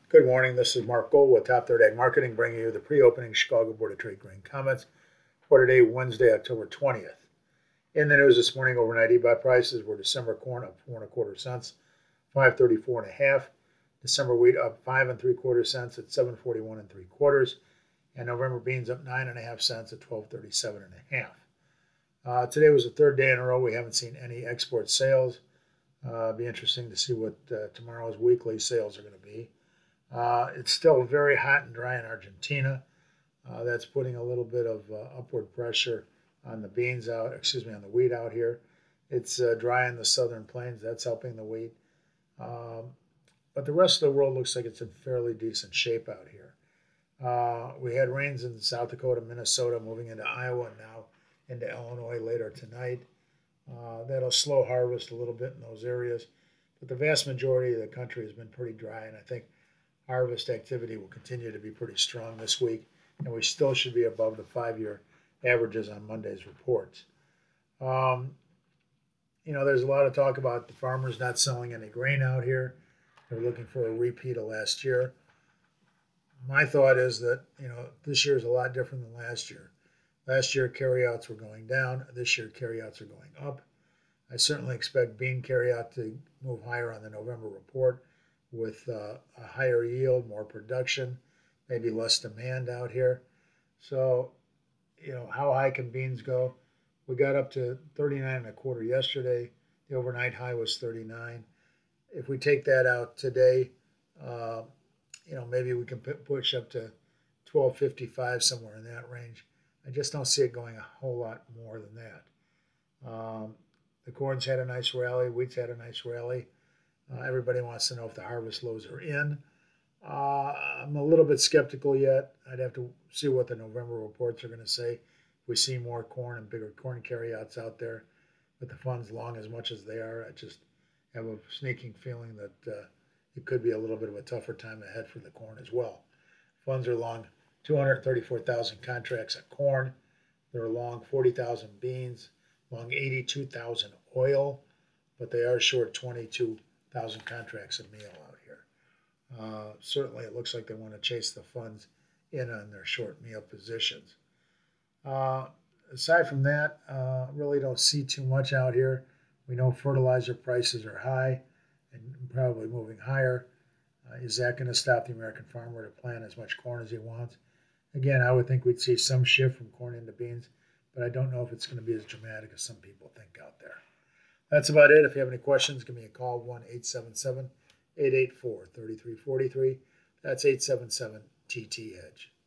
Good morning. This is Mark Gold with Top Third Ag Marketing, bringing you the pre-opening Chicago Board of Trade grain comments for today, Wednesday, October 20th. In the news this morning, overnight EBOT prices were December corn up 4.25 cents, 5.34 and a half. December wheat up 5.75 cents at 7.41 3/4, and November beans up 9.5 cents at 12.37 and a half. Today was the third day in a row we haven't seen any export sales. It'll be interesting to see what tomorrow's weekly sales are going to be. It's still very hot and dry in Argentina. That's putting a little bit of upward pressure on the on the wheat out here. It's dry in the southern plains. That's helping the wheat. But the rest of the world looks like it's in fairly decent shape out here. We had rains in South Dakota, Minnesota, moving into Iowa, and now into Illinois later tonight. That'll slow harvest a little bit in those areas. But the vast majority of the country has been pretty dry, and I think harvest activity will continue to be pretty strong this week, and we still should be above the 5-year averages on Monday's reports. There's a lot of talk about the farmers not selling any grain out here. They're looking for a repeat of last year. My thought is that, this year is a lot different than last year. Last year, carryouts were going down. This year, carryouts are going up. I certainly expect bean carryout to move higher on the November report with a higher yield, more production, maybe less demand out here. So, how high can beans go? We got up to 39.25 yesterday. The overnight high was 39. If we take that out today, maybe we can push up to 12.55, somewhere in that range. I just don't see it going a whole lot more than that. The corn's had a nice rally. Wheat's had a nice rally. Everybody wants to know if the harvest lows are in. I'm a little bit skeptical yet. I'd have to see what the November reports are going to say. If we see more corn and bigger corn carryouts out there with the funds long as much as they are, I just have a sneaking feeling that it could be a little bit of a tougher time ahead for the corn as well. Funds are long 234,000 contracts of corn. They're long 40,000 beans, long 82,000 oil, but they are short 22,000 contracts of meal out here. Certainly it looks like they want to chase the funds in on their short meal positions. Aside from that, really don't see too much out here. We know fertilizer prices are high and probably moving higher. Is that going to stop the American farmer to plant as much corn as he wants? Again, I would think we'd see some shift from corn into beans, but I don't know if it's going to be as dramatic as some people think out there. That's about it. If you have any questions, give me a call, 1-877-884-3343. That's 877-TT-HEDGE.